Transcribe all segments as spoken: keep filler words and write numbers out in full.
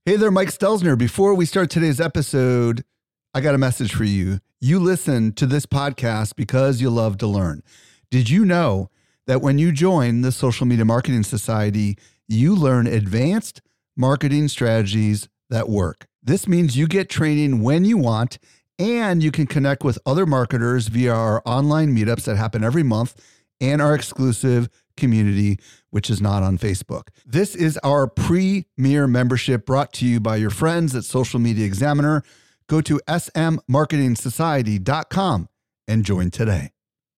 Hey there, Mike Stelzner. Before we start today's episode, I got a message for you. You listen to this podcast because you love to learn. Did you know that when you join the Social Media Marketing Society, you learn advanced marketing strategies that work? This means you get training when you want, and you can connect with other marketers via our online meetups that happen every month and our exclusive community, which is not on Facebook. This is our premier membership brought to you by your friends at Social Media Examiner. Go to s m marketing society dot com and join today.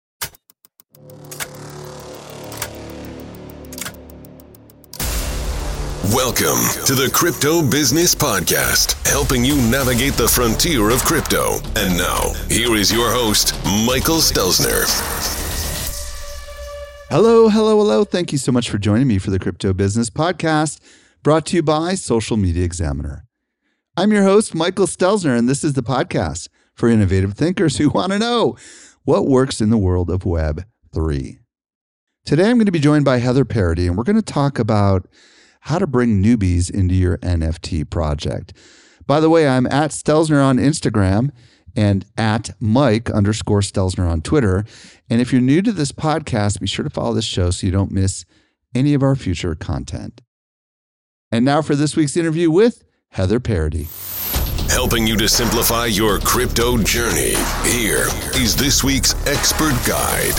Welcome to the Crypto Business Podcast, helping you navigate the frontier of crypto. And now, here is your host, Michael Stelzner. Hello, hello, hello. Thank you so much for joining me for the Crypto Business Podcast, brought to you by Social Media Examiner. I'm your host, Michael Stelzner, and this is the podcast for innovative thinkers who want to know what works in the world of Web three. Today, I'm going to be joined by Heather Parady, and we're going to talk about how to bring newbies into your N F T project. By the way, I'm at Stelzner on Instagram and at Mike underscore Stelzner on Twitter. And if you're new to this podcast, be sure to follow this show so you don't miss any of our future content. And now for this week's interview with Heather Parady. Helping you to simplify your crypto journey, here is this week's expert guide.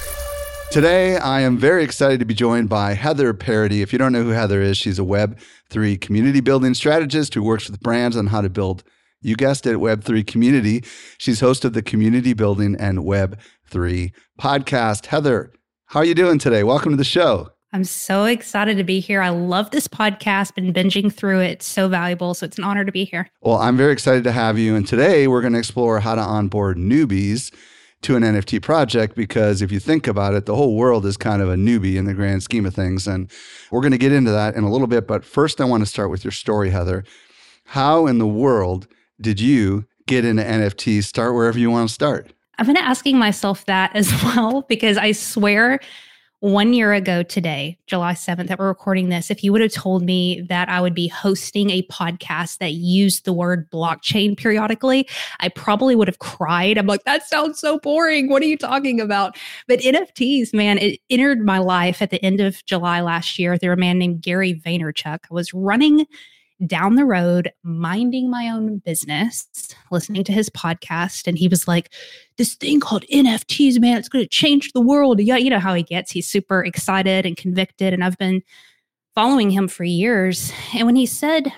Today, I am very excited to be joined by Heather Parady. If you don't know who Heather is, she's a Web three community building strategist who works with brands on how to build, you guessed it, Web three community. She's host of the Community Building and Web three podcast. Heather, how are you doing today? Welcome to the show. I'm so excited to be here. I love this podcast, been binging through it. It's so valuable. So it's an honor to be here. Well, I'm very excited to have you. And today we're going to explore how to onboard newbies to an N F T project, because if you think about it, the whole world is kind of a newbie in the grand scheme of things. And we're going to get into that in a little bit. But first, I want to start with your story, Heather. How in the world did you get into N F Ts? Start wherever you want to start. I've been asking myself that as well, because I swear one year ago today, July seventh, that we're recording this, if you would have told me that I would be hosting a podcast that used the word blockchain periodically, I probably would have cried. I'm like, that sounds so boring. What are you talking about? But N F Ts, man, it entered my life at the end of July last year through a man named Gary Vaynerchuk. I was running down the road, minding my own business, listening to his podcast. And he was like, this thing called N F Ts, man, it's going to change the world. Yeah, you know how he gets. He's super excited and convicted. And I've been following him for years. And when he said,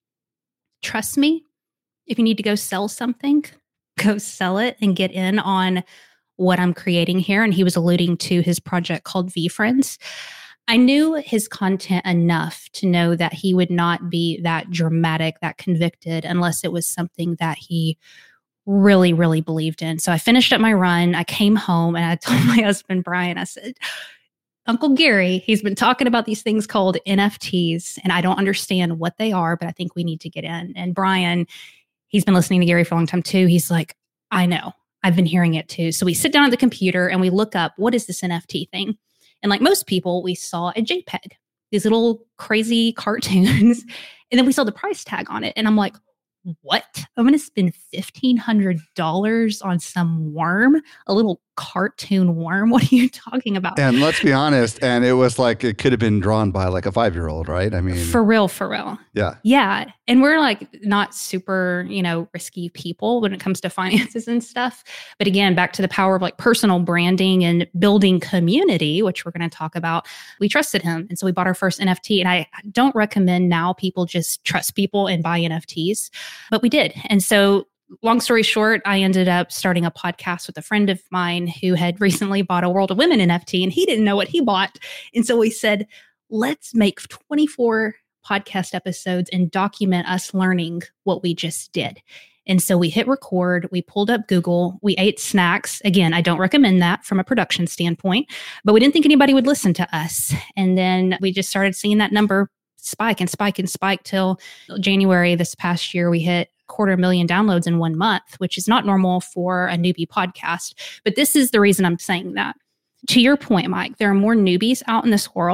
trust me, if you need to go sell something, go sell it and get in on what I'm creating here. And he was alluding to his project called VeeFriends. I knew his content enough to know that he would not be that dramatic, that convicted, unless it was something that he really, really believed in. So I finished up my run. I came home and I told my husband, Brian, I said, Uncle Gary, he's been talking about these things called N F Ts, and I don't understand what they are, but I think we need to get in. And Brian, he's been listening to Gary for a long time too. He's like, I know, I've been hearing it too. So we sit down at the computer and we look up, what is this N F T thing? And like most people, we saw a JPEG, these little crazy cartoons. And then we saw the price tag on it. And I'm like, what? I'm going to spend fifteen hundred dollars on some worm, a little cartoon worm. What are you talking about? And let's be honest, and it was like, it could have been drawn by like a five-year-old, right? I mean, for real, for real. Yeah. Yeah. And we're like not super, you know, risky people when it comes to finances and stuff. But again, back to the power of like personal branding and building community, which we're going to talk about. We trusted him. And so we bought our first N F T. And I don't recommend now people just trust people and buy N F Ts, but we did. And so long story short, I ended up starting a podcast with a friend of mine who had recently bought a World of Women N F T, and he didn't know what he bought. And so we said, let's make twenty-four podcast episodes and document us learning what we just did. And so we hit record, we pulled up Google, we ate snacks. Again, I don't recommend that from a production standpoint, but we didn't think anybody would listen to us. And then we just started seeing that number spike and spike and spike till January this past year. We hit quarter million downloads in one month, which is not normal for a newbie podcast. But this is the reason I'm saying that. To your point, Mike, there are more newbies out in this world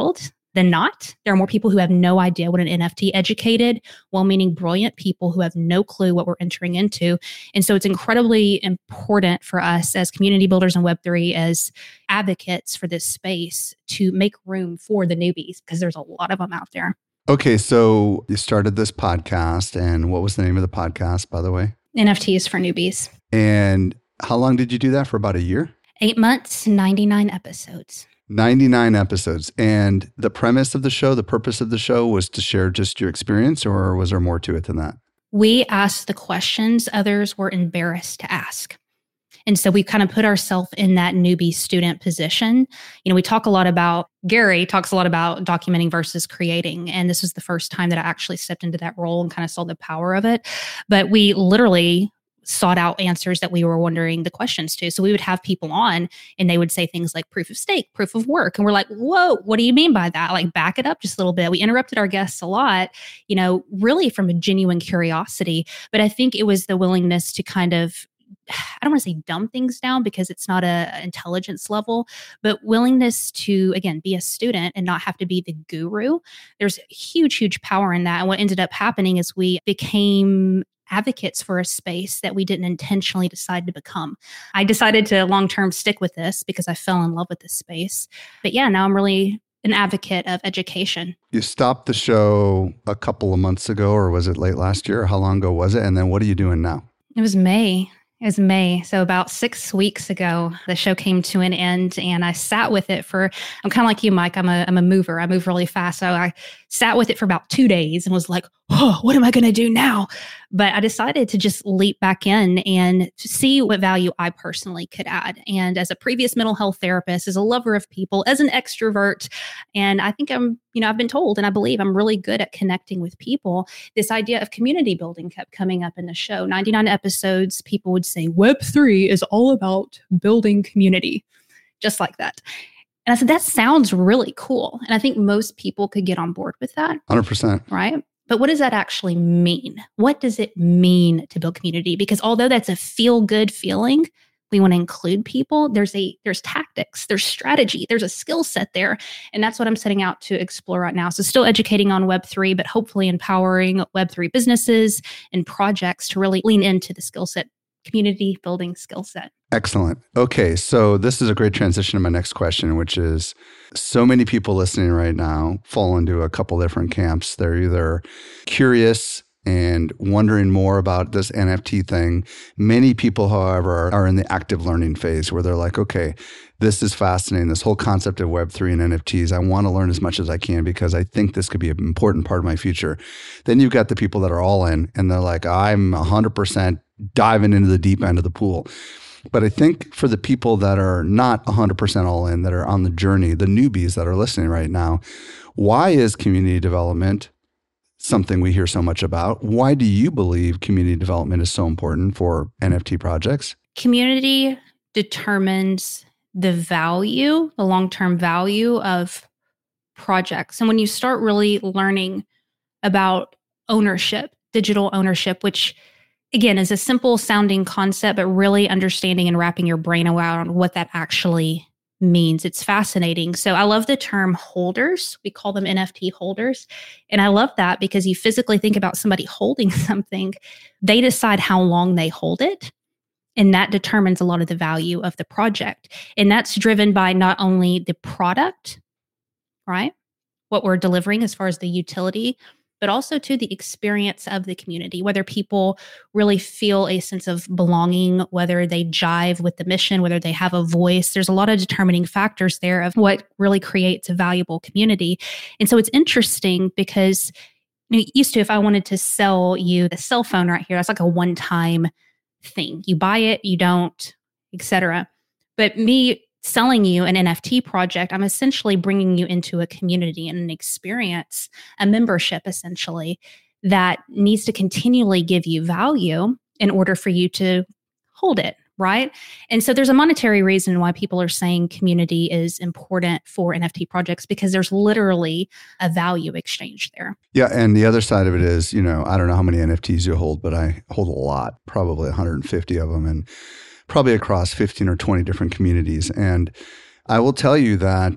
than not. There are more people who have no idea what an N F T, educated, well-meaning, brilliant people who have no clue what we're entering into. And so it's incredibly important for us as community builders in Web three, as advocates for this space, to make room for the newbies, because there's a lot of them out there. Okay, so you started this podcast, and what was the name of the podcast, by the way? N F Ts for Newbies. And how long did you do that for? About a year? Eight months, ninety-nine episodes. ninety-nine episodes. And the premise of the show, the purpose of the show was to share just your experience, or was there more to it than that? We asked the questions others were embarrassed to ask. And so we kind of put ourselves in that newbie student position. You know, we talk a lot about, Gary talks a lot about documenting versus creating. And this was the first time that I actually stepped into that role and kind of saw the power of it. But we literally sought out answers that we were wondering the questions to. So we would have people on and they would say things like proof of stake, proof of work. And we're like, whoa, what do you mean by that? Like, back it up just a little bit. We interrupted our guests a lot, you know, really from a genuine curiosity. But I think it was the willingness to kind of, I don't want to say dumb things down because it's not a, a intelligence level, but willingness to, again, be a student and not have to be the guru. There's huge, huge power in that. And what ended up happening is we became advocates for a space that we didn't intentionally decide to become. I decided to long-term stick with this because I fell in love with this space. But yeah, now I'm really an advocate of education. You stopped the show a couple of months ago, or was it late last year? Or how long ago was it? And then what are you doing now? It was May. It was May. So about six weeks ago, the show came to an end and I sat with it for, I'm kind of like you, Mike. I'm a, I'm a mover. I move really fast. So I sat with it for about two days and was like, oh, what am I going to do now? But I decided to just leap back in and to see what value I personally could add. And as a previous mental health therapist, as a lover of people, as an extrovert, and I think I'm, you know, I've been told and I believe I'm really good at connecting with people. This idea of community building kept coming up in the show. ninety-nine episodes, people would say Web three is all about building community, just like that. And I said, that sounds really cool. And I think most people could get on board with that. one hundred percent. Right? But what does that actually mean? What does it mean to build community? Because although that's a feel-good feeling, we want to include people. There's a there's tactics, there's strategy, there's a skill set there. And that's what I'm setting out to explore right now. So still educating on Web three, but hopefully empowering Web three businesses and projects to really lean into the skill set, community building skill set. Excellent. Okay, so this is a great transition to my next question, which is, so many people listening right now fall into a couple different camps. They're either curious and wondering more about this N F T thing. Many people, however, are in the active learning phase where they're like, okay, this is fascinating. This whole concept of Web three and N F Ts, I want to learn as much as I can because I think this could be an important part of my future. Then you've got the people that are all in and they're like, I'm one hundred percent diving into the deep end of the pool. But I think for the people that are not one hundred percent all in, that are on the journey, the newbies that are listening right now, why is community development something we hear so much about? Why do you believe community development is so important for N F T projects? Community determines the value, the long-term value of projects. And when you start really learning about ownership, digital ownership, which again is a simple sounding concept, but really understanding and wrapping your brain around what that actually means. It's fascinating. So I love the term holders. We call them N F T holders. And I love that because you physically think about somebody holding something, they decide how long they hold it. And that determines a lot of the value of the project. And that's driven by not only the product, right? What we're delivering as far as the utility, but also to the experience of the community, whether people really feel a sense of belonging, whether they jive with the mission, whether they have a voice. There's a lot of determining factors there of what really creates a valuable community. And so it's interesting because you know, used to, if I wanted to sell you the cell phone right here, that's like a one-time thing. You buy it, you don't, et cetera. But me selling you an N F T project, I'm essentially bringing you into a community and an experience, a membership essentially, that needs to continually give you value in order for you to hold it, right? And so there's a monetary reason why people are saying community is important for N F T projects because there's literally a value exchange there. Yeah, and the other side of it is, you know, I don't know how many N F Ts you hold, but I hold a lot, probably one hundred fifty of them. And probably across fifteen or twenty different communities. And I will tell you that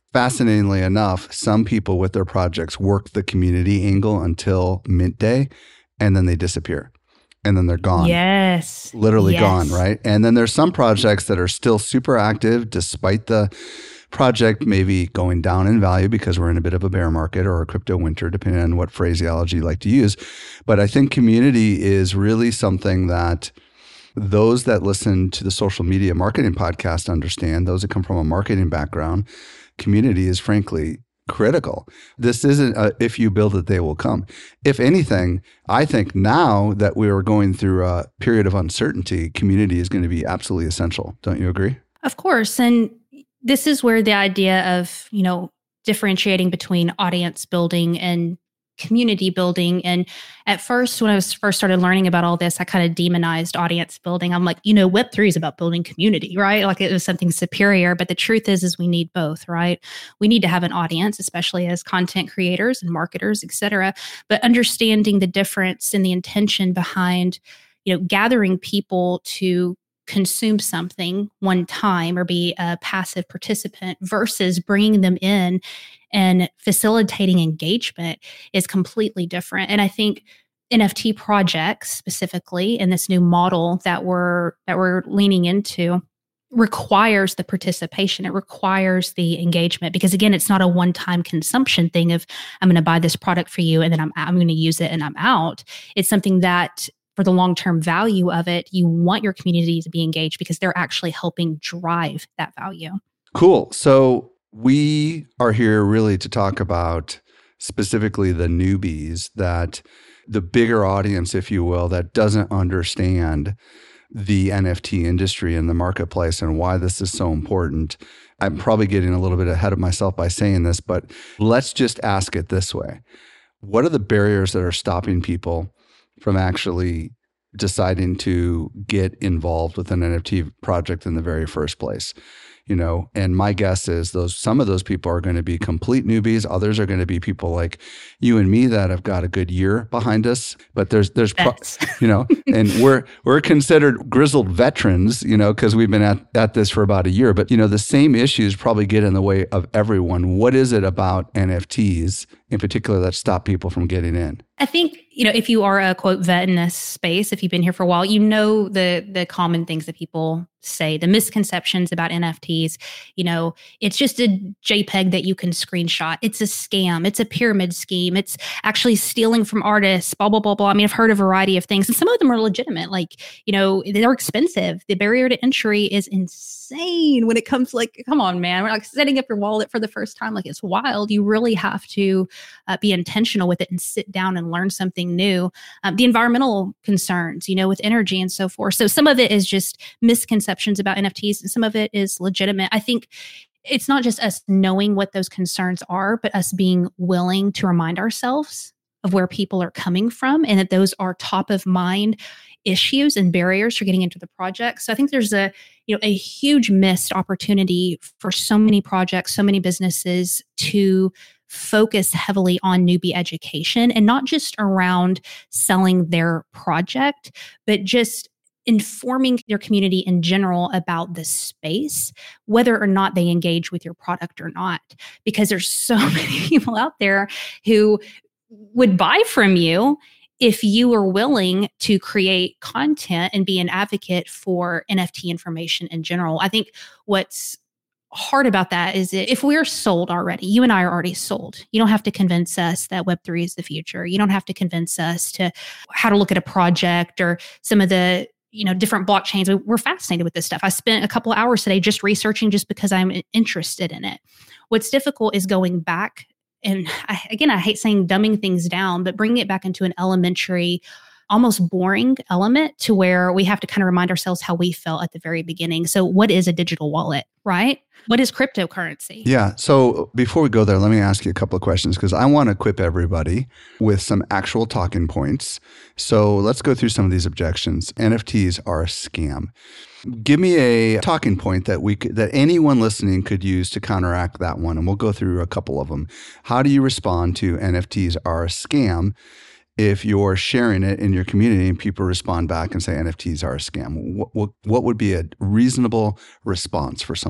fascinatingly enough, some people with their projects work the community angle until mint day, and then they disappear. And then they're gone. Yes. Literally yes. gone, right? And then there's some projects that are still super active despite the project maybe going down in value because we're in a bit of a bear market or a crypto winter, depending on what phraseology you like to use. But I think community is really something that those that listen to the social media marketing podcast understand, those that come from a marketing background, community is frankly critical. This isn't a, if you build it, they will come. If anything, I think now that we are going through a period of uncertainty, community is going to be absolutely essential. Don't you agree? Of course. And this is where the idea of, you know, differentiating between audience building and community building. And at first, when I was first started learning about all this, I kind of demonized audience building. I'm like, you know, Web three is about building community, right? Like it was something superior. But the truth is, is we need both, right? We need to have an audience, especially as content creators and marketers, et cetera. But understanding the difference and the intention behind, you know, gathering people to consume something one time or be a passive participant versus bringing them in and facilitating engagement is completely different. And I think N F T projects specifically in this new model that we're that we're leaning into requires the participation. It requires the engagement because again, it's not a one-time consumption thing of I'm going to buy this product for you and then I'm I'm going to use it and I'm out. It's something that for the long-term value of it, you want your community to be engaged because they're actually helping drive that value. Cool. So we are here really to talk about specifically the newbies, that the bigger audience, if you will, that doesn't understand the N F T industry and the marketplace and why this is so important. I'm probably getting a little bit ahead of myself by saying this, but let's just ask it this way. What are the barriers that are stopping people from actually deciding to get involved with an N F T project in the very first place? You know, and my guess is those some of those people are going to be complete newbies. Others are going to be people like you and me that have got a good year behind us. But there's there's pro, you know, and we're we're considered grizzled veterans, you know, because we've been at, at this for about a year. But you know, the same issues probably get in the way of everyone. What is it about N F Ts in particular that stop people from getting in? I think, you know, if you are a quote vet in this space, if you've been here for a while, you know the the common things that people say, the misconceptions about N F Ts. You know, it's just a JPEG that you can screenshot. It's a scam. It's a pyramid scheme. It's actually stealing from artists, blah, blah, blah, blah. I mean, I've heard a variety of things, and some of them are legitimate. Like, you know, they're expensive. The barrier to entry is insane when it comes like, come on, man. We're like setting up your wallet for the first time. Like, it's wild. You really have to uh, be intentional with it and sit down and learn something new. Um, the environmental concerns, you know, with energy and so forth. So some of it is just misconceptions about N F Ts, and some of it is legitimate. I think it's not just us knowing what those concerns are, but us being willing to remind ourselves of where people are coming from and that those are top of mind issues and barriers for getting into the project. So I think there's a, you know, a huge missed opportunity for so many projects, so many businesses to focus heavily on newbie education, and not just around selling their project, but just informing your community in general about the space, whether or not they engage with your product or not. Because there's so many people out there who would buy from you if you are willing to create content and be an advocate for N F T information in general. I think what's hard about that is that if we're sold already, you and I are already sold. You don't have to convince us that Web three is the future. You don't have to convince us to how to look at a project or some of the, you know, different blockchains. We're fascinated with this stuff. I spent a couple of hours today just researching just because I'm interested in it. What's difficult is going back. And I, again, I hate saying dumbing things down, but bringing it back into an elementary, almost boring element to where we have to kind of remind ourselves how we felt at the very beginning. So what is a digital wallet, right? What is cryptocurrency? Yeah. So before we go there, let me ask you a couple of questions because I want to equip everybody with some actual talking points. So let's go through some of these objections. N F Ts are a scam. Give me a talking point that we could, that anyone listening could use to counteract that one. And we'll go through a couple of them. How do you respond to N F Ts are a scam if you're sharing it in your community and people respond back and say N F Ts are a scam? What, what, what would be a reasonable response for someone?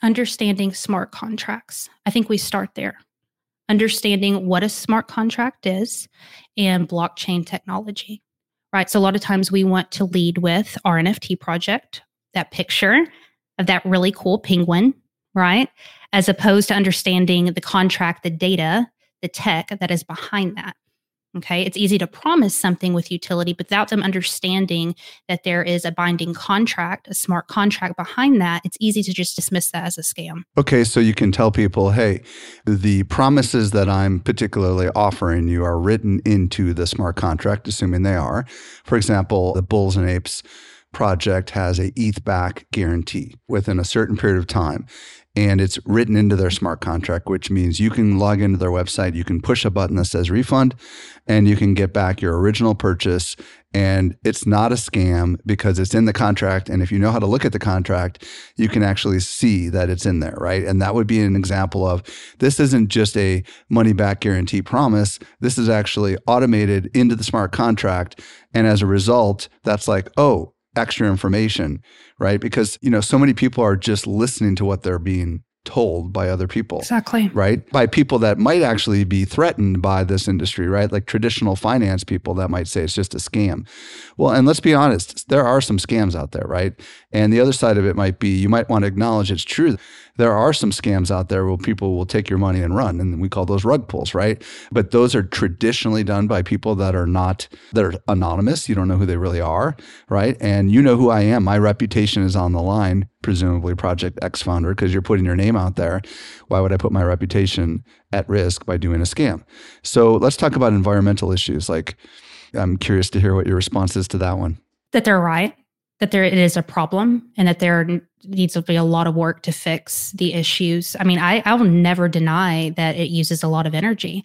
Understanding smart contracts. I think we start there. Understanding what a smart contract is and blockchain technology, right? So a lot of times we want to lead with our N F T project, that picture of that really cool penguin, right? As opposed to understanding the contract, the data, the tech that is behind that. Okay, it's easy to promise something with utility, but without them understanding that there is a binding contract, a smart contract behind that, it's easy to just dismiss that as a scam. Okay, so you can tell people, hey, the promises that I'm particularly offering you are written into the smart contract, assuming they are. For example, the Bulls and Apes project has a E T H back guarantee within a certain period of time. And it's written into their smart contract, which means you can log into their website, you can push a button that says refund, and you can get back your original purchase. And it's not a scam because it's in the contract. And if you know how to look at the contract, you can actually see that it's in there, right? And that would be an example of this isn't just a money back guarantee promise. This is actually automated into the smart contract. And as a result, that's like, oh, extra information, right? Because, you know, so many people are just listening to what they're being told by other people. Exactly. Right? By people that might actually be threatened by this industry, right? Like traditional finance people that might say it's just a scam. Well, and let's be honest, there are some scams out there, right? And the other side of it might be, you might want to acknowledge it's true. There are some scams out there where people will take your money and run, and we call those rug pulls, right? But those are traditionally done by people that are not, that are anonymous. You don't know who they really are, right? And you know who I am. My reputation is on the line, presumably Project X founder, because you're putting your name out there. Why would I put my reputation at risk by doing a scam? So let's talk about environmental issues. Like, I'm curious to hear what your response is to that one. That they're right, that there it is a problem, and that there needs to be a lot of work to fix the issues. I mean, I, I will never deny that it uses a lot of energy,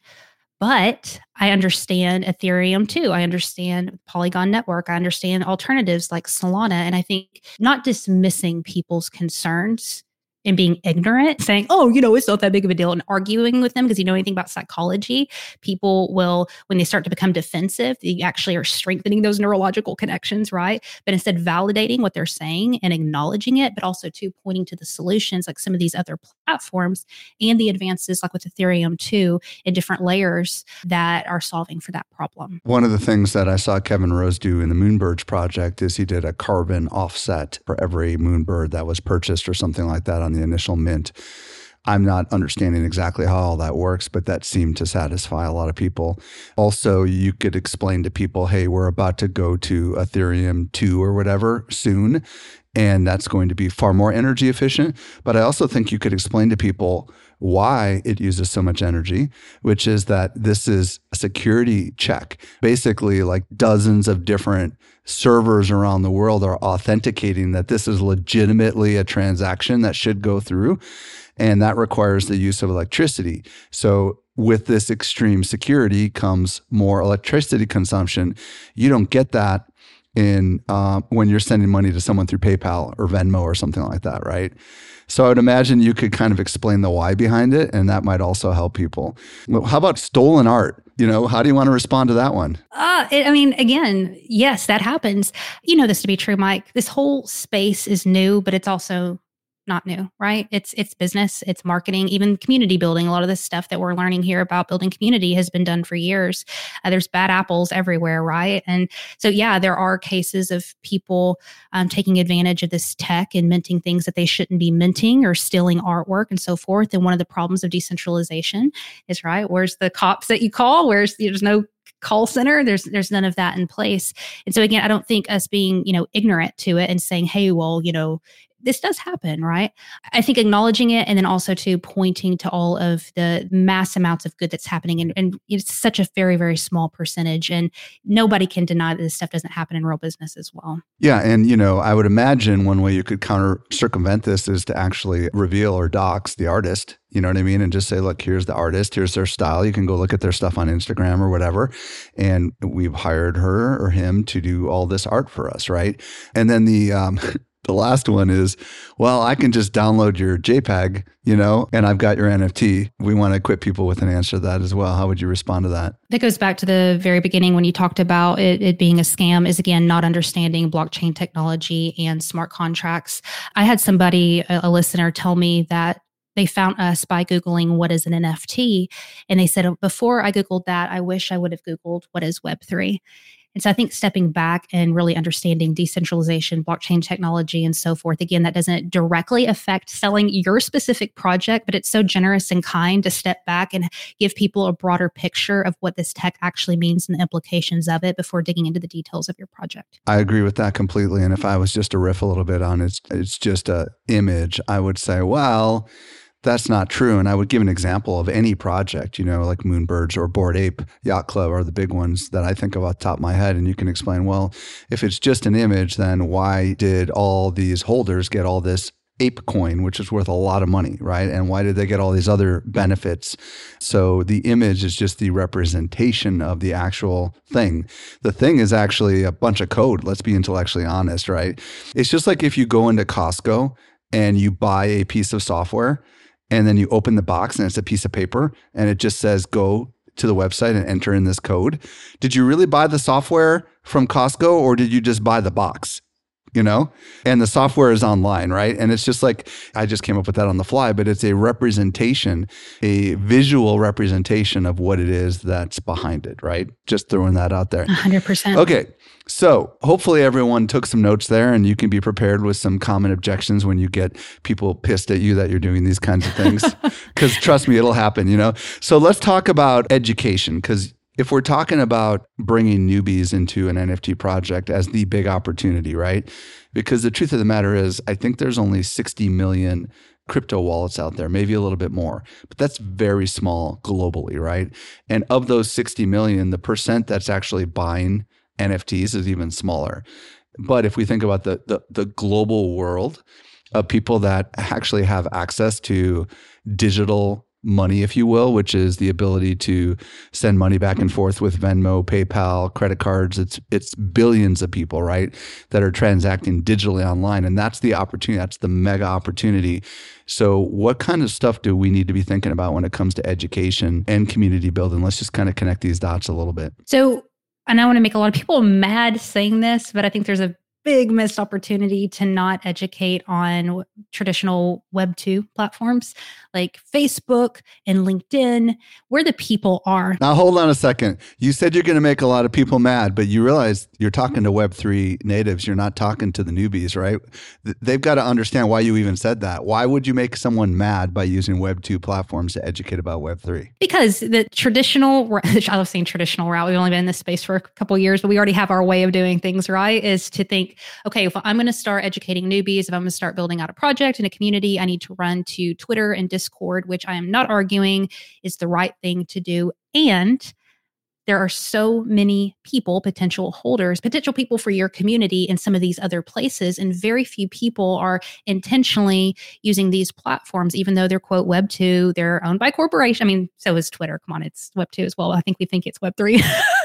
but I understand Ethereum too. I understand Polygon Network. I understand alternatives like Solana. And I think not dismissing people's concerns and being ignorant, saying, oh, you know, it's not that big of a deal, and arguing with them because you know anything about psychology, people will, when they start to become defensive, they actually are strengthening those neurological connections, right? But instead validating what they're saying and acknowledging it, but also too pointing to the solutions like some of these other platforms and the advances like with Ethereum too in different layers that are solving for that problem. One of the things that I saw Kevin Rose do in the Moonbirds project is he did a carbon offset for every Moonbird that was purchased or something like that on the initial mint. I'm not understanding exactly how all that works, but that seemed to satisfy a lot of people. Also, you could explain to people, hey, we're about to go to Ethereum two or whatever soon, and that's going to be far more energy efficient. But I also think you could explain to people why it uses so much energy, which is that this is a security check. Basically, like dozens of different servers around the world are authenticating that this is legitimately a transaction that should go through. And that requires the use of electricity. So with this extreme security comes more electricity consumption. You don't get that in uh, when you're sending money to someone through PayPal or Venmo or something like that, right? So I would imagine you could kind of explain the why behind it, and that might also help people. Well, how about stolen art? You know, how do you want to respond to that one? Uh, it, I mean, again, yes, that happens. You know this to be true, Mike. This whole space is new, but it's also not new, right? It's it's business, it's marketing, even community building. A lot of this stuff that we're learning here about building community has been done for years. Uh, there's bad apples everywhere, right? And so, yeah, there are cases of people um, taking advantage of this tech and minting things that they shouldn't be minting or stealing artwork and so forth. And one of the problems of decentralization is, right, where's the cops that you call? Where's there's no call center? There's there's none of that in place. And so again, I don't think us being, you know, ignorant to it and saying, hey, well, you know, this does happen, right? I think acknowledging it and then also to pointing to all of the mass amounts of good that's happening. And, and it's such a very, very small percentage. And nobody can deny that this stuff doesn't happen in real business as well. Yeah. And, you know, I would imagine one way you could counter circumvent this is to actually reveal or dox the artist. You know what I mean? And just say, look, here's the artist, here's their style. You can go look at their stuff on Instagram or whatever. And we've hired her or him to do all this art for us, right? And then the, um, The last one is, well, I can just download your JPEG, you know, and I've got your N F T. We want to equip people with an answer to that as well. How would you respond to that? That goes back to the very beginning when you talked about it, it being a scam, is again, not understanding blockchain technology and smart contracts. I had somebody, a, a listener, tell me that they found us by Googling what is an N F T. And they said, before I Googled that, I wish I would have Googled what is Web three. And so I think stepping back and really understanding decentralization, blockchain technology, and so forth, again, that doesn't directly affect selling your specific project, but it's so generous and kind to step back and give people a broader picture of what this tech actually means and the implications of it before digging into the details of your project. I agree with that completely. And if I was just to riff a little bit on it, it's just an image, I would say, well, that's not true. And I would give an example of any project, you know, like Moonbirds or Bored Ape Yacht Club are the big ones that I think of off the top of my head. And you can explain, well, if it's just an image, then why did all these holders get all this ape coin, which is worth a lot of money, right? And why did they get all these other benefits? So the image is just the representation of the actual thing. The thing is actually a bunch of code. Let's be intellectually honest, right? It's just like if you go into Costco and you buy a piece of software, and then you open the box and it's a piece of paper and it just says, go to the website and enter in this code. Did you really buy the software from Costco or did you just buy the box? You know, and the software is online, right? And it's just like, I just came up with that on the fly, but it's a representation, a visual representation of what it is that's behind it, right? Just throwing that out there. one hundred percent. Okay. So hopefully everyone took some notes there and you can be prepared with some common objections when you get people pissed at you that you're doing these kinds of things. Because trust me, it'll happen, you know? So let's talk about education, because if we're talking about bringing newbies into an N F T project as the big opportunity, right? Because the truth of the matter is, I think there's only sixty million crypto wallets out there, maybe a little bit more, but that's very small globally, right? And of those sixty million, the percent that's actually buying N F Ts is even smaller. But if we think about the the, the global world of people that actually have access to digital money, if you will, which is the ability to send money back and forth with Venmo, PayPal, credit cards. It's it's billions of people, right, that are transacting digitally online. And that's the opportunity. That's the mega opportunity. So what kind of stuff do we need to be thinking about when it comes to education and community building? Let's just kind of connect these dots a little bit. So, and I want to make a lot of people mad saying this, but I think there's a big missed opportunity to not educate on traditional Web two platforms like Facebook and LinkedIn, where the people are. Now, hold on a second. You said you're going to make a lot of people mad, but you realize you're talking to Web three natives. You're not talking to the newbies, right? They've got to understand why you even said that. Why would you make someone mad by using Web two platforms to educate about Web three? Because the traditional, I love saying traditional route, we've only been in this space for a couple of years, but we already have our way of doing things, right? Is to think, okay, if I'm going to start educating newbies, if I'm going to start building out a project and a community, I need to run to Twitter and Discord, which I am not arguing is the right thing to do. And there are so many people, potential holders, potential people for your community in some of these other places. And very few people are intentionally using these platforms, even though they're, quote, Web two, they're owned by corporation. I mean, so is Twitter. Come on, it's Web two as well. I think we think it's Web three.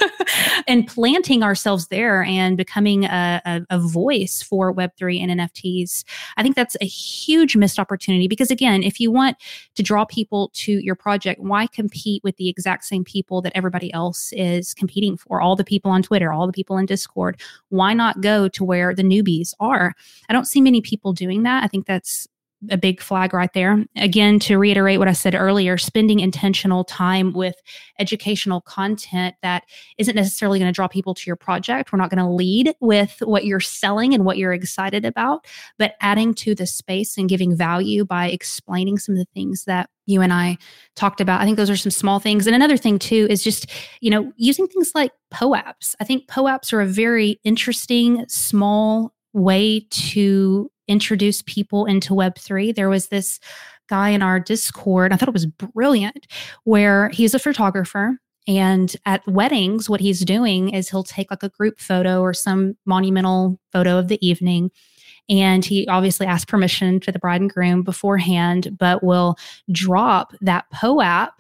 And planting ourselves there and becoming a, a, a voice for Web three and N F Ts, I think that's a huge missed opportunity. Because again, if you want to draw people to your project, why compete with the exact same people that everybody else is competing for? All the people on Twitter, all the people in Discord. Why not go to where the newbies are? I don't see many people doing that. I think that's a big flag right there. Again, to reiterate what I said earlier, spending intentional time with educational content that isn't necessarily going to draw people to your project. We're not going to lead with what you're selling and what you're excited about, but adding to the space and giving value by explaining some of the things that you and I talked about. I think those are some small things. And another thing too is just, you know, using things like P O Apps. I think P O Apps are a very interesting, small way to introduce people into Web three. There was this guy in our Discord, I thought it was brilliant, where he's a photographer. And at weddings, what he's doing is he'll take like a group photo or some monumental photo of the evening. And he obviously asks permission to the bride and groom beforehand, but will drop that P O App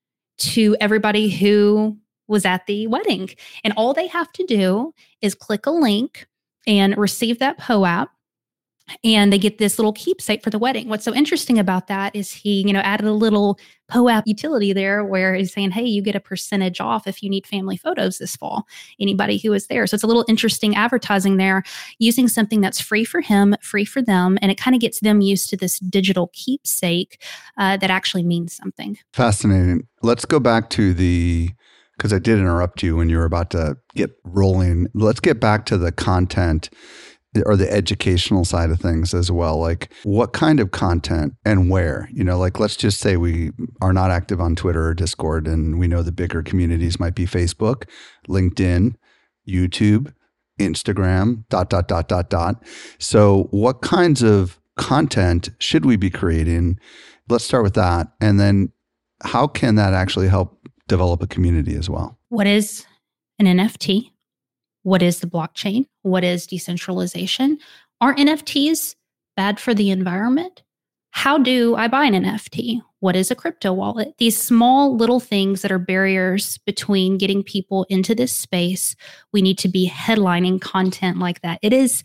to everybody who was at the wedding. And all they have to do is click a link and receive that P O App. and they get this little keepsake for the wedding. What's so interesting about that is he, you know, added a little P O A P utility there where he's saying, hey, you get a percentage off if you need family photos this fall, anybody who is there. So it's a little interesting advertising there, using something that's free for him, free for them. And it kind of gets them used to this digital keepsake uh, that actually means something. Fascinating. Let's go back to the, because I did interrupt you when you were about to get rolling. Let's get back to the content or the educational side of things as well. Like what kind of content and where? You know, like let's just say we are not active on Twitter or Discord, and we know the bigger communities might be Facebook, LinkedIn, YouTube, Instagram, dot, dot, dot, dot, dot. So what kinds of content should we be creating? Let's start with that. And then how can that actually help develop a community as well? What is an N F T? What is the blockchain? What is decentralization? Are N F Ts bad for the environment? How do I buy an N F T? What is a crypto wallet? These small little things that are barriers between getting people into this space. We need to be headlining content like that. It is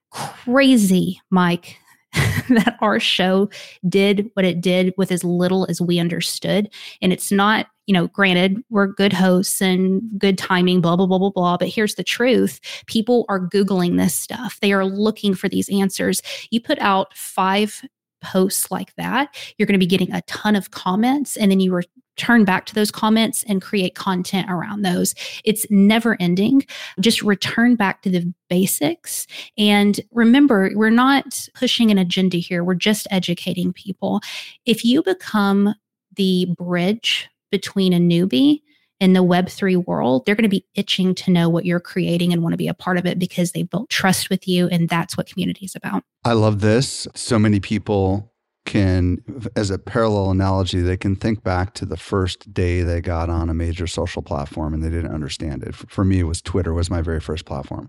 crazy, Mike, that our show did what it did with as little as we understood. And it's not, you know, granted, we're good hosts and good timing, blah, blah, blah, blah, blah. But here's the truth. People are Googling this stuff. They are looking for these answers. You put out five posts like that, you're going to be getting a ton of comments. And then you return back to those comments and create content around those. It's never ending. Just return back to the basics. And remember, we're not pushing an agenda here. We're just educating people. If you become the bridge between a newbie and the Web three world, they're going to be itching to know what you're creating and want to be a part of it because they built trust with you. And that's what community is about. I love this. So many people can, as a parallel analogy, they can think back to the first day they got on a major social platform and they didn't understand it. For me, it was Twitter was my very first platform.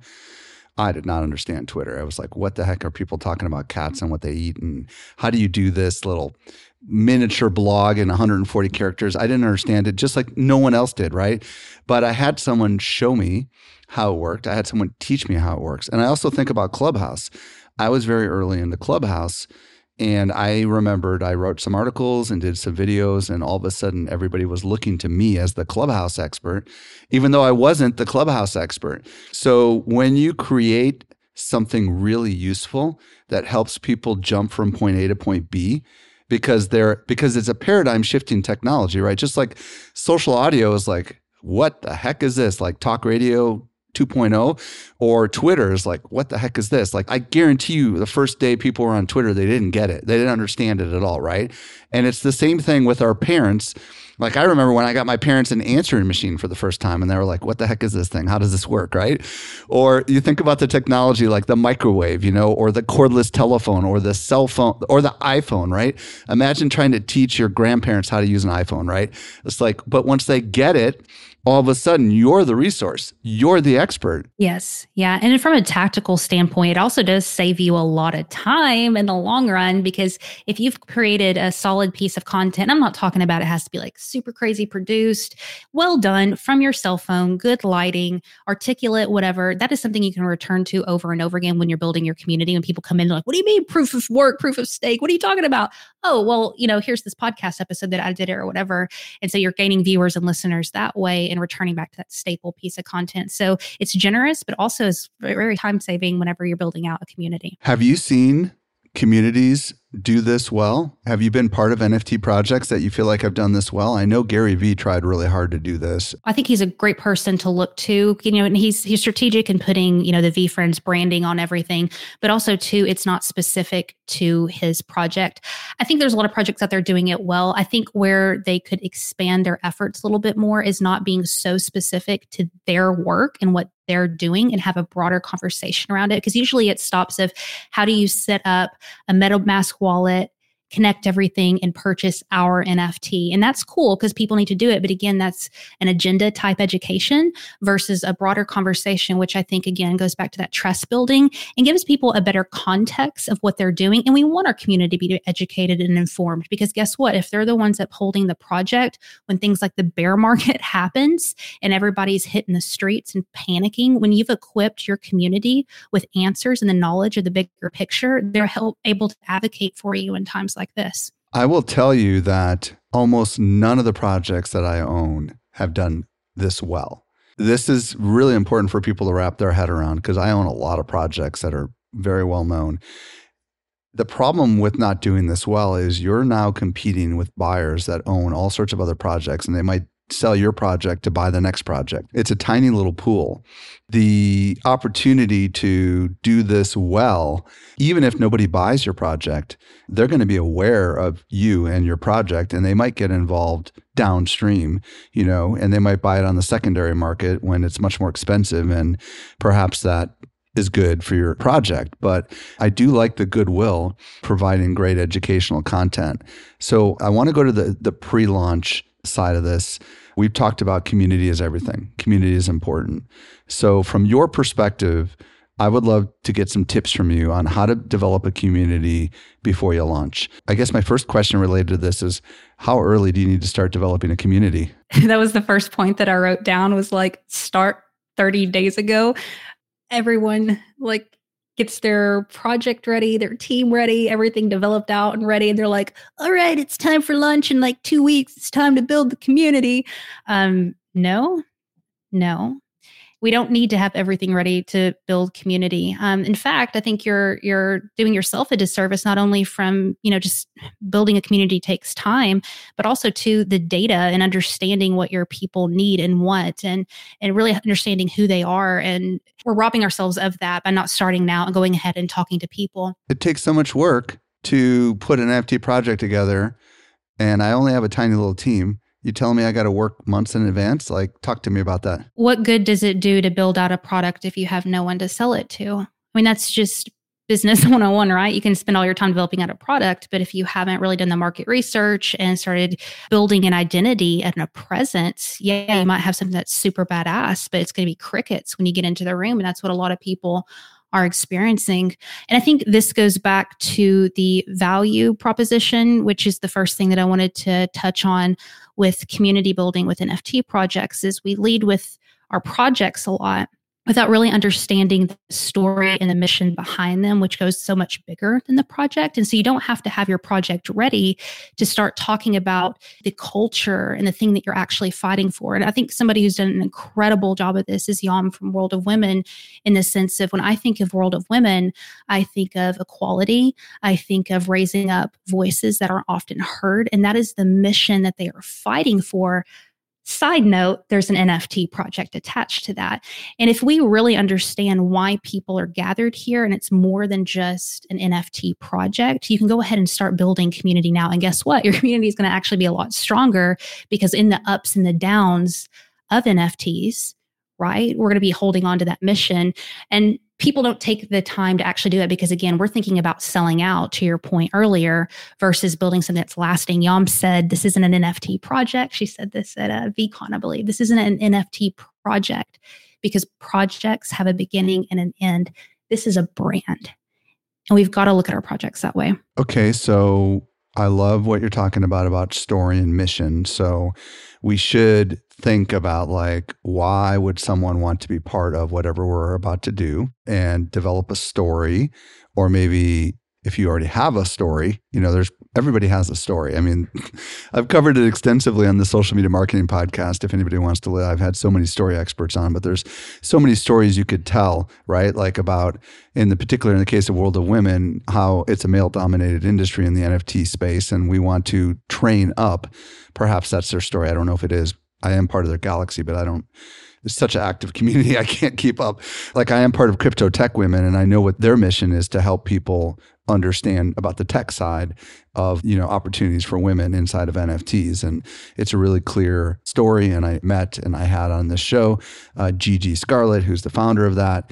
I did not understand Twitter. I was like, what the heck are people talking about cats and what they eat? And how do you do this little miniature blog in one hundred forty characters? I didn't understand it, just like no one else did, right? But I had someone show me how it worked. I had someone teach me how it works. And I also think about Clubhouse. I was very early into Clubhouse, and I remembered I wrote some articles and did some videos, and all of a sudden everybody was looking to me as the Clubhouse expert, even though I wasn't the Clubhouse expert. So when you create something really useful that helps people jump from point A to point B, because they're because it's a paradigm shifting technology, right? Just like social audio is like, what the heck is this? Like talk radio two point oh, or Twitter is like, what the heck is this? Like, I guarantee you the first day people were on Twitter, they didn't get it. They didn't understand it at all, right? And it's the same thing with our parents. Like, I remember when I got my parents an answering machine for the first time, and they were like, what the heck is this thing? How does this work, right? Or you think about the technology like the microwave, you know, or the cordless telephone, or the cell phone, or the iPhone, right? Imagine trying to teach your grandparents how to use an iPhone, right? It's like, but once they get it, all of a sudden, you're the resource. You're the expert. Yes. Yeah. And from a tactical standpoint, it also does save you a lot of time in the long run, because if you've created a solid piece of content, I'm not talking about it has to be like super crazy produced, well done from your cell phone, good lighting, articulate, whatever. That is something you can return to over and over again when you're building your community. When people come in, they're like, what do you mean proof of work, proof of stake? What are you talking about? Oh, well, you know, here's this podcast episode that I did or whatever. And so you're gaining viewers and listeners that way and returning back to that staple piece of content. So it's generous, but also is very, very time saving whenever you're building out a community. Have you seen communities do this well? Have you been part of N F T projects that you feel like have done this well? I know Gary Vee tried really hard to do this. I think he's a great person to look to, you know, and he's he's strategic in putting, you know, the VeeFriends branding on everything, but also too, it's not specific to his project. I think there's a lot of projects out there doing it well. I think where they could expand their efforts a little bit more is not being so specific to their work and what they're doing, and have a broader conversation around it. Because usually it stops of how do you set up a MetaMask wallet connect everything and purchase our N F T. And that's cool because people need to do it. But again, that's an agenda type education versus a broader conversation, which I think, again, goes back to that trust building and gives people a better context of what they're doing. And we want our community to be educated and informed because guess what? If they're the ones upholding the project when things like the bear market happens and everybody's hitting the streets and panicking, when you've equipped your community with answers and the knowledge of the bigger picture, they're help, able to advocate for you in times like this. I will tell you that almost none of the projects that I own have done this well. This is really important for people to wrap their head around because I own a lot of projects that are very well known. The problem with not doing this well is you're now competing with buyers that own all sorts of other projects, and they might sell your project to buy the next project. It's a tiny little pool. The opportunity to do this well, even if nobody buys your project, they're going to be aware of you and your project, and they might get involved downstream, you know, and they might buy it on the secondary market when it's much more expensive, and perhaps that is good for your project. But I do like the goodwill providing great educational content. So I want to go to the the pre-launch side of this. We've talked about community is everything. Community is important. So from your perspective, I would love to get some tips from you on how to develop a community before you launch. I guess my first question related to this is, how early do you need to start developing a community? That was the first point that I wrote down was like, start thirty days ago. Everyone like gets their project ready, their team ready, everything developed out and ready. And they're like, all right, it's time for lunch in like two weeks. It's time to build the community. Um, no, no. We don't need to have everything ready to build community. Um, in fact, I think you're you're doing yourself a disservice, not only from, you know, just building a community takes time, but also to the data and understanding what your people need and want, and and really understanding who they are. And we're robbing ourselves of that by not starting now and going ahead and talking to people. It takes so much work to put an N F T project together, and I only have a tiny little team. You telling me I got to work months in advance? Like, talk to me about that. What good does it do to build out a product if you have no one to sell it to? I mean, that's just business one oh one, right? You can spend all your time developing out a product, but if you haven't really done the market research and started building an identity and a presence, yeah, you might have something that's super badass, but it's going to be crickets when you get into the room. And that's what a lot of people are experiencing. And I think this goes back to the value proposition, which is the first thing that I wanted to touch on with community building with N F T projects, is we lead with our projects a lot without really understanding the story and the mission behind them, which goes so much bigger than the project. And so you don't have to have your project ready to start talking about the culture and the thing that you're actually fighting for. And I think somebody who's done an incredible job of this is Yam from World of Women, in the sense of when I think of World of Women, I think of equality. I think of raising up voices that aren't often heard. And that is the mission that they are fighting for. Side note, there's an N F T project attached to that. And if we really understand why people are gathered here, and it's more than just an N F T project, you can go ahead and start building community now. And guess what? Your community is going to actually be a lot stronger, because in the ups and the downs of N F Ts, right, we're going to be holding on to that mission. And people don't take the time to actually do that because, again, we're thinking about selling out, to your point earlier, versus building something that's lasting. Yam said this isn't an N F T project. She said this at a VCon, I believe. This isn't an N F T project because projects have a beginning and an end. This is a brand. And we've got to look at our projects that way. Okay, so I love what you're talking about, about story and mission. So we should think about, like, why would someone want to be part of whatever we're about to do, and develop a story. Or maybe if you already have a story, you know, there's everybody has a story. I mean, I've covered it extensively on the Social Media Marketing Podcast. If anybody wants to, I've had so many story experts on, but there's so many stories you could tell, right? Like about, in the particular, in the case of World of Women, how it's a male-dominated industry in the N F T space, and we want to train up. Perhaps that's their story. I don't know if it is. I am part of their galaxy, but I don't, it's such an active community, I can't keep up. Like, I am part of Crypto Tech Women, and I know what their mission is, to help people understand about the tech side of, you know, opportunities for women inside of N F Ts. And it's a really clear story. And I met and I had on this show, uh, Gigi Scarlett, who's the founder of that.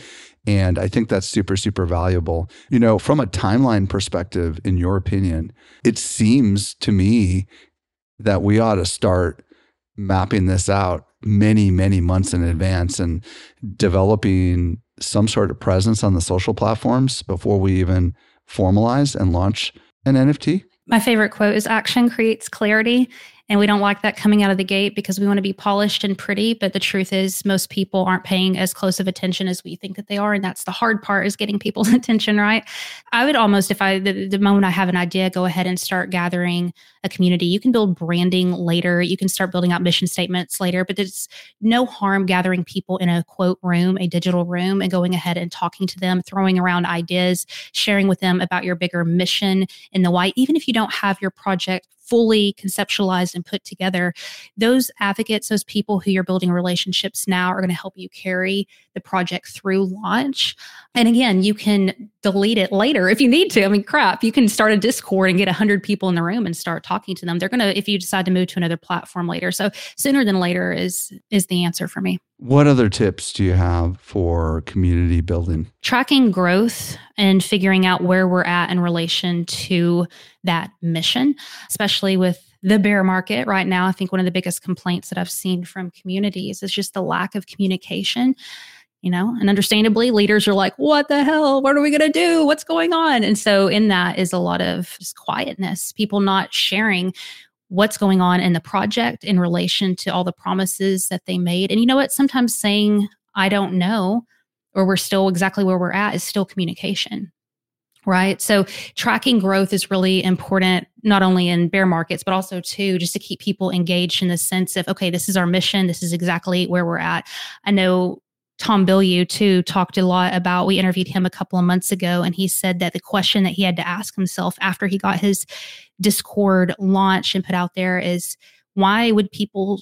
And I think that's super, super valuable. You know, from a timeline perspective, in your opinion, it seems to me that we ought to start mapping this out many, many months in advance and developing some sort of presence on the social platforms before we even formalize and launch an N F T. My favorite quote is action creates clarity. And we don't like that coming out of the gate because we want to be polished and pretty. But the truth is most people aren't paying as close of attention as we think that they are. And that's the hard part, is getting people's attention, right? I would almost, if I, the, the moment I have an idea, go ahead and start gathering a community. You can build branding later. You can start building out mission statements later, but there's no harm gathering people in a quote room, a digital room, and going ahead and talking to them, throwing around ideas, sharing with them about your bigger mission and the why. Even if you don't have your project fully conceptualized and put together, those advocates, those people who you're building relationships now, are going to help you carry the project through launch. And again, you can delete it later if you need to. I mean, crap, you can start a Discord and get one hundred people in the room and start talking to them. They're going to, if you decide to move to another platform later. So sooner than later is is the answer for me. What other tips do you have for community building? Tracking growth and figuring out where we're at in relation to that mission, especially with the bear market right now. I think one of the biggest complaints that I've seen from communities is just the lack of communication. You know, and understandably, leaders are like, what the hell? What are we going to do? What's going on? And so in that is a lot of just quietness, people not sharing what's going on in the project in relation to all the promises that they made. And you know what? Sometimes saying, I don't know, or we're still exactly where we're at, is still communication, right? So tracking growth is really important, not only in bear markets, but also too, just to keep people engaged in the sense of, okay, this is our mission. This is exactly where we're at. I know Tom Bilyeu, too, talked a lot about, we interviewed him a couple of months ago, and he said that the question that he had to ask himself after he got his Discord launched and put out there is, why would people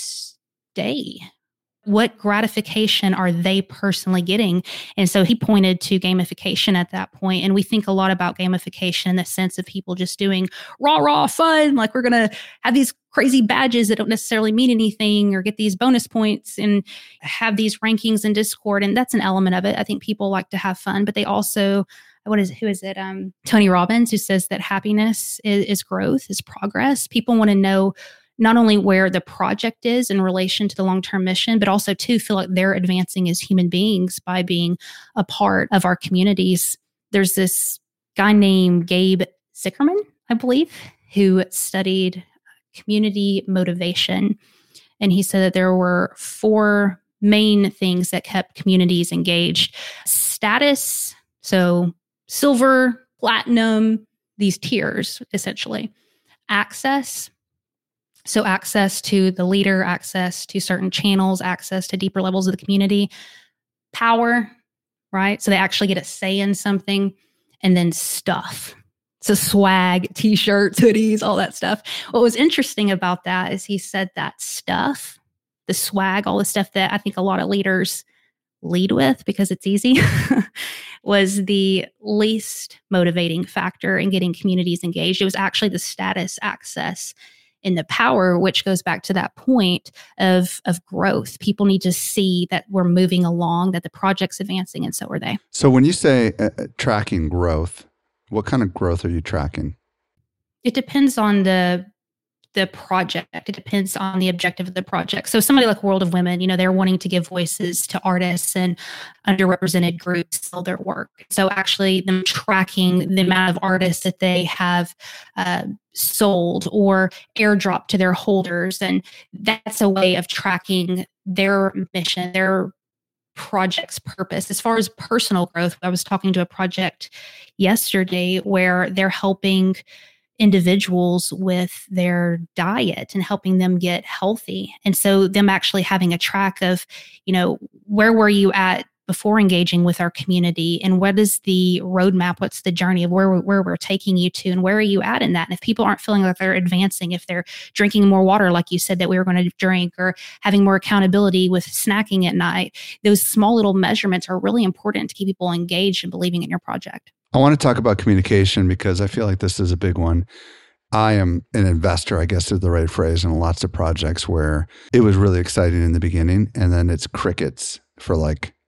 stay? What gratification are they personally getting? And so he pointed to gamification at that point. And we think a lot about gamification in the sense of people just doing raw, raw fun. Like, we're going to have these crazy badges that don't necessarily mean anything, or get these bonus points and have these rankings in Discord. And that's an element of it. I think people like to have fun, but they also, what is, who is it? Um, Tony Robbins, who says that happiness is, is growth, is progress. People want to know not only where the project is in relation to the long-term mission, but also to feel like they're advancing as human beings by being a part of our communities. There's this guy named Gabe Zickerman, I believe, who studied community motivation. And he said that there were four main things that kept communities engaged. Status, so silver, platinum, these tiers, essentially. Access, so access to the leader, access to certain channels, access to deeper levels of the community. Power, right? So they actually get a say in something. And then stuff. So swag, t-shirts, hoodies, all that stuff. What was interesting about that is he said that stuff, the swag, all the stuff that I think a lot of leaders lead with because it's easy, was the least motivating factor in getting communities engaged. It was actually the status, access, and the power, which goes back to that point of, of growth. People need to see that we're moving along, that the project's advancing, and so are they. So when you say uh, tracking growth, what kind of growth are you tracking? It depends on the the project. It depends on the objective of the project. So somebody like World of Women, you know, they're wanting to give voices to artists and underrepresented groups sell their work. So actually them tracking the amount of artists that they have uh, sold or airdropped to their holders. And that's a way of tracking their mission, their project's purpose. As far as personal growth, I was talking to a project yesterday where they're helping individuals with their diet and helping them get healthy. And so them actually having a track of, you know, where were you at before engaging with our community, and what is the roadmap? What's the journey of where we're, where we're taking you to, and where are you at in that? And if people aren't feeling like they're advancing, if they're drinking more water, like you said that we were going to drink, or having more accountability with snacking at night, those small little measurements are really important to keep people engaged and believing in your project. I want to talk about communication because I feel like this is a big one. I am an investor, I guess is the right phrase, in lots of projects where it was really exciting in the beginning and then it's crickets for like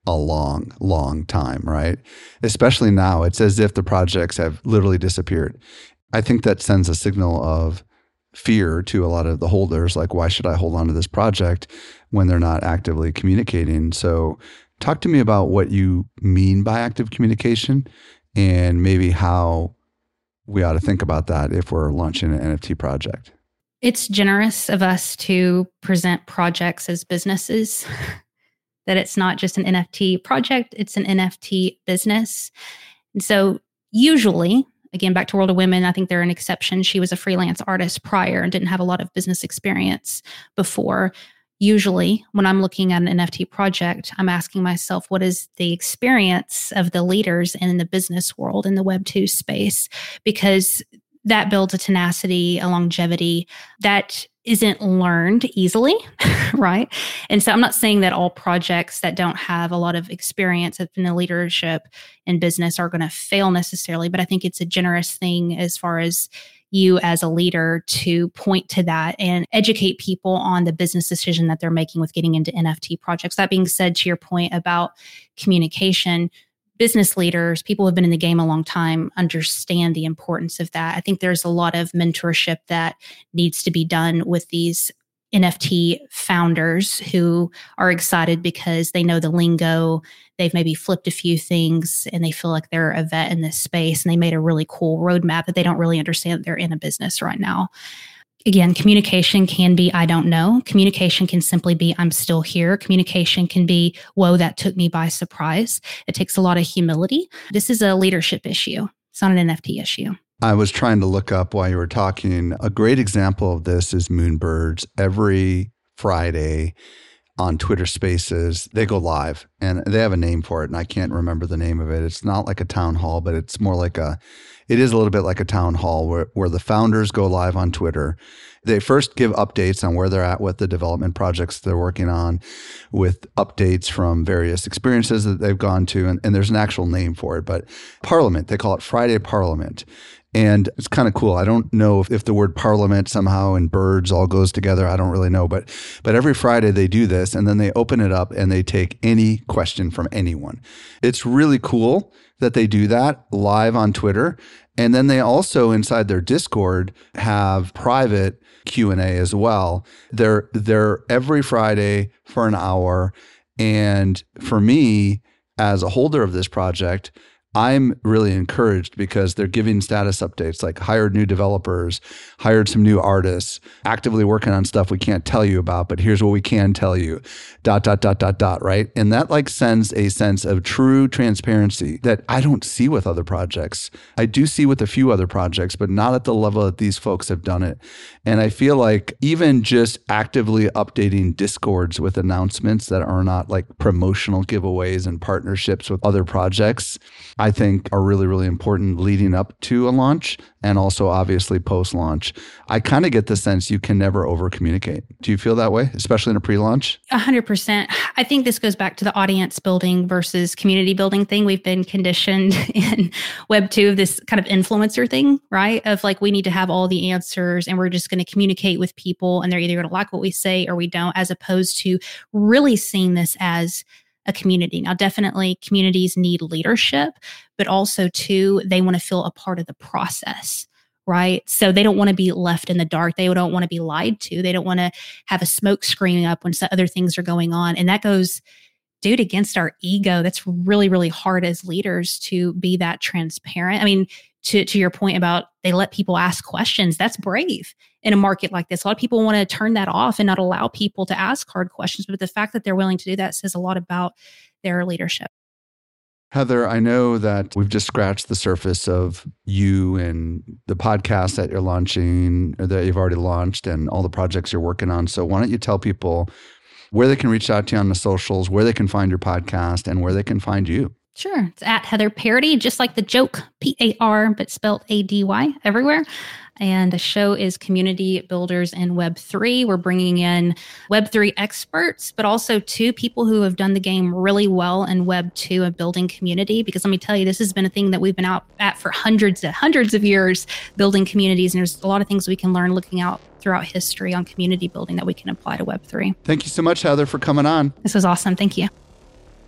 a long, long time, right? Especially now, it's as if the projects have literally disappeared. I think that sends a signal of fear to a lot of the holders, like, why should I hold on to this project when they're not actively communicating? So talk to me about what you mean by active communication and maybe how we ought to think about that if we're launching an N F T project. It's generous of us to present projects as businesses, that it's not just an N F T project, it's an N F T business. And so usually, again, back to World of Women, I think they're an exception. She was a freelance artist prior and didn't have a lot of business experience before. Usually, when I'm looking at an N F T project, I'm asking myself, what is the experience of the leaders in the business world, in the Web two space? Because that builds a tenacity, a longevity that isn't learned easily, right? And so I'm not saying that all projects that don't have a lot of experience in the leadership in business are going to fail necessarily, but I think it's a generous thing as far as you as a leader to point to that and educate people on the business decision that they're making with getting into N F T projects. That being said, to your point about communication, business leaders, people who have been in the game a long time, understand the importance of that. I think there's a lot of mentorship that needs to be done with these N F T founders who are excited because they know the lingo, they've maybe flipped a few things and they feel like they're a vet in this space and they made a really cool roadmap that they don't really understand that they're in a business right now. Again, communication can be, I don't know. Communication can simply be, I'm still here. Communication can be, whoa, that took me by surprise. It takes a lot of humility. This is a leadership issue. It's not an N F T issue. I was trying to look up while you were talking. A great example of this is Moonbirds. Every Friday on Twitter Spaces, they go live and they have a name for it and I can't remember the name of it. It's not like a town hall, but it's more like a, it is a little bit like a town hall where, where the founders go live on Twitter. They first give updates on where they're at with the development projects they're working on, with updates from various experiences that they've gone to. And, and there's an actual name for it, but Parliament, they call it Friday Parliament. And it's kind of cool. I don't know if, if the word parliament somehow and birds all goes together. I don't really know. But but every Friday they do this and then they open it up and they take any question from anyone. It's really cool that they do that live on Twitter. And then they also inside their Discord have private Q and A as well. They're they're every Friday for an hour. And for me, as a holder of this project, I'm really encouraged because they're giving status updates, like hired new developers, hired some new artists, actively working on stuff we can't tell you about, but here's what we can tell you, dot, dot, dot, dot, dot, right? And that like sends a sense of true transparency that I don't see with other projects. I do see with a few other projects, but not at the level that these folks have done it. And I feel like even just actively updating Discords with announcements that are not like promotional giveaways and partnerships with other projects, I think are really, really important leading up to a launch and also obviously post-launch. I kind of get the sense you can never over-communicate. Do you feel that way, especially in a pre-launch? A hundred percent. I think this goes back to the audience building versus community building thing. We've been conditioned in Web two of this kind of influencer thing, right? Of like, we need to have all the answers and we're just going to communicate with people and they're either going to like what we say or we don't, as opposed to really seeing this as a community. Now, definitely communities need leadership, but also too, they want to feel a part of the process, right? So they don't want to be left in the dark. They don't want to be lied to. They don't want to have a smoke screen up when some other things are going on. And that goes, dude, against our ego. That's really, really hard as leaders to be that transparent. I mean, to, to your point about they let people ask questions, that's brave in a market like this. A lot of people want to turn that off and not allow people to ask hard questions. But the fact that they're willing to do that says a lot about their leadership. Heather, I know that we've just scratched the surface of you and the podcast that you're launching or that you've already launched and all the projects you're working on. So why don't you tell people where they can reach out to you on the socials, where they can find your podcast, and where they can find you? Sure. It's at Heather Parady, just like the joke, P A R, but spelled A D Y everywhere. And the show is Community Builders in Web three. We're bringing in Web three experts, but also two people who have done the game really well in Web two of building community. Because let me tell you, this has been a thing that we've been out at for hundreds and hundreds of years, building communities. And there's a lot of things we can learn looking out throughout history on community building that we can apply to Web three. Thank you so much, Heather, for coming on. This was awesome. Thank you.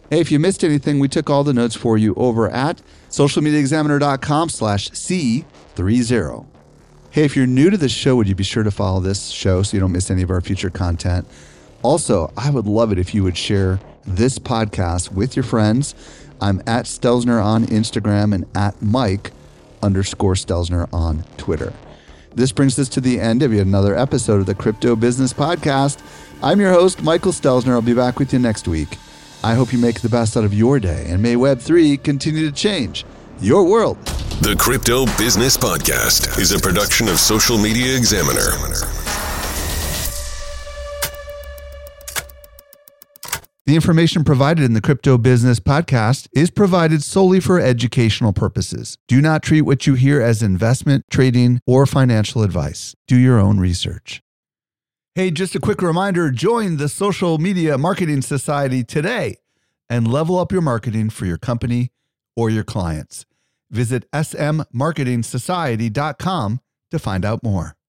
Hey, if you missed anything, we took all the notes for you over at socialmediaexaminer.com slash C30. Hey, if you're new to the show, would you be sure to follow this show so you don't miss any of our future content? Also, I would love it if you would share this podcast with your friends. I'm at Stelzner on Instagram and at Mike underscore Stelzner on Twitter. This brings us to the end of yet another episode of the Crypto Business Podcast. I'm your host, Michael Stelzner. I'll be back with you next week. I hope you make the best out of your day, and may Web three continue to change your world. The Crypto Business Podcast is a production of Social Media Examiner. The information provided in the Crypto Business Podcast is provided solely for educational purposes. Do not treat what you hear as investment, trading, or financial advice. Do your own research. Hey, just a quick reminder, join the Social Media Marketing Society today and level up your marketing for your company or your clients. Visit s m marketing society dot com to find out more.